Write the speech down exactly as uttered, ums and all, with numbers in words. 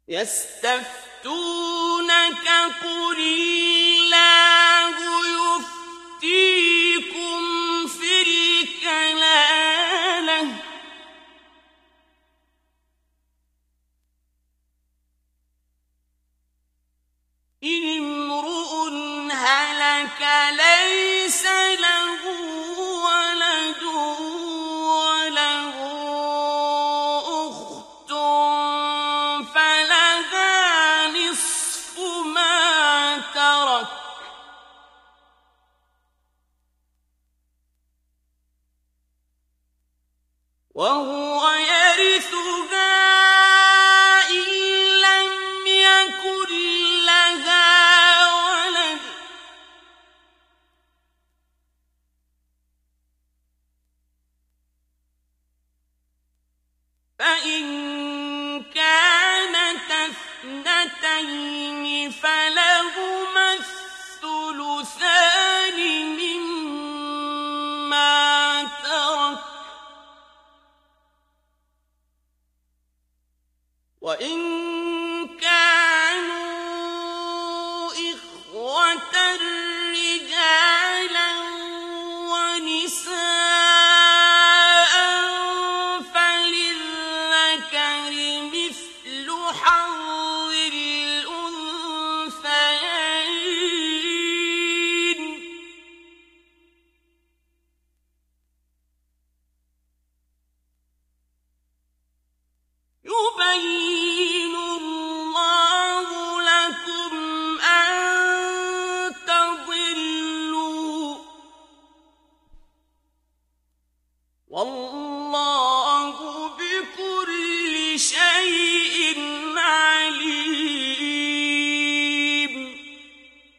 يستفتونك قل الله يفتيكم في الكلالة إن امرؤ هلك ليس له ولد وله أخت فلها نصف ما ترك وهو يرثها إن لم يكن لها ولد فإن كانت اثنتين فلهما الثلثان مما ترك وإن